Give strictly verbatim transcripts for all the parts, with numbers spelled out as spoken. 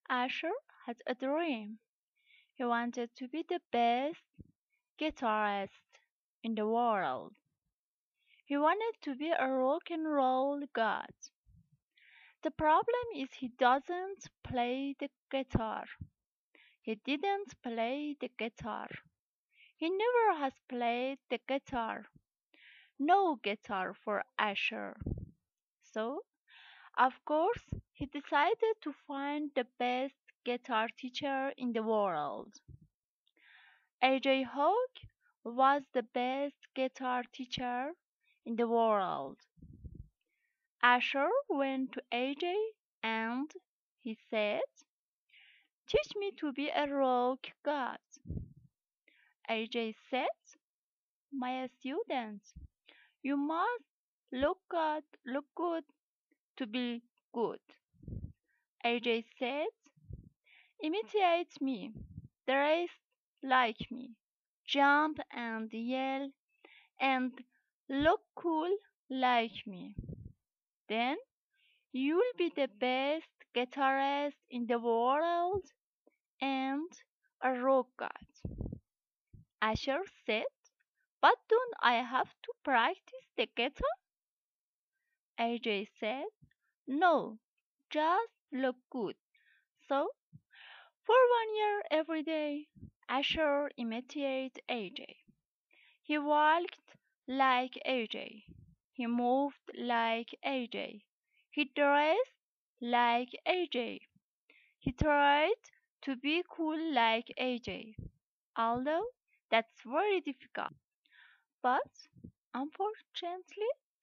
Asher had a dream. He wanted to be the best guitarist in the world. He wanted to be a rock and roll god. The problem is he doesn't play the guitar. He didn't play the guitar. He never has played the guitar. No guitar for Asher. So, of course, he decided to find the best guitar teacher in the world. A J Hawk was the best guitar teacher in the world. Asher went to A J and he said, "Teach me to be a rock god." A J said, "My student, you must look good, look good to be good." A J said, "Imitate me, dress like me, jump and yell and look cool like me. Then you'll be the best guitarist in the world and a rock god." Asher said, "But don't I have to practice the guitar?" A J said, "No, just look good." So, for one year every day, Asher imitated A J. He walked like A J. He moved like A J. He dressed like A J. He tried to be cool like A J. Although that's very difficult. But unfortunately,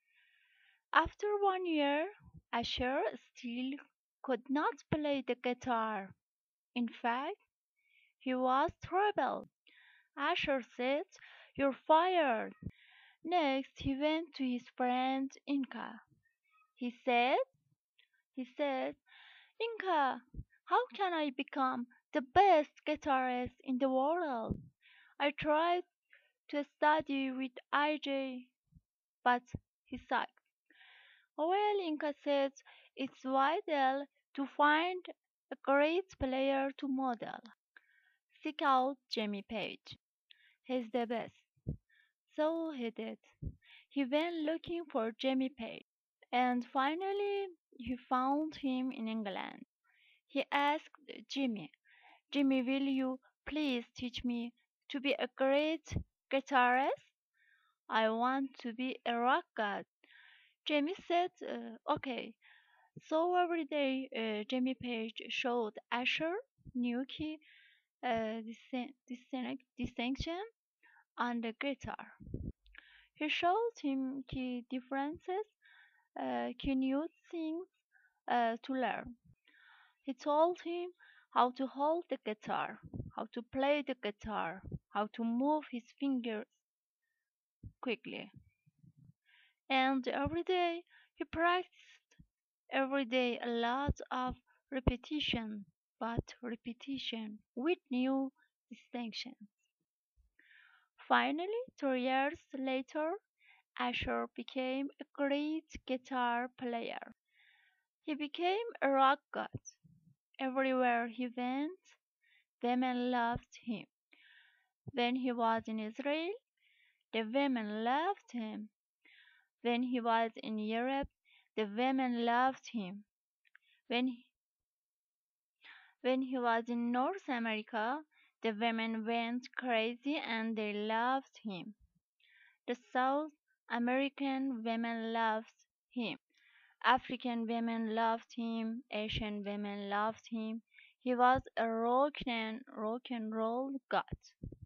after one year, Asher still could not play the guitar. In fact, he was troubled. Asher said, "You're fired." Next, he went to his friend Inka. He said, he said, "Inka, how can I become the best guitarist in the world? I tried to study with I J, but he sucked." Well, Inka said, "It's vital to find a great player to model. Seek out Jimmy Page. He's the best." So he did. He went looking for Jimmy Page, and finally he found him in England. He asked Jimmy, "Jimmy, will you please teach me to be a great guitarist? I want to be a rock god." Jimmy said, uh, "Okay." So every day, uh, Jimmy Page showed Asher new key uh, distin- distin- distinction on the guitar. He showed him key differences, uh, key new things uh, to learn. He told him how to hold the guitar, how to play the guitar, how to move his fingers quickly. And every day he practiced. Every day a lot of repetition, but repetition with new distinctions. Finally, two years later, Asher became a great guitar player. He became a rock god. Everywhere he went, women loved him. When he was in Israel, the women loved him. When he was in Europe, the women loved him. When he, when he was in North America, the women went crazy and they loved him. The South American women loved him. African women loved him. Asian women loved him. He was a rock and rock and roll god.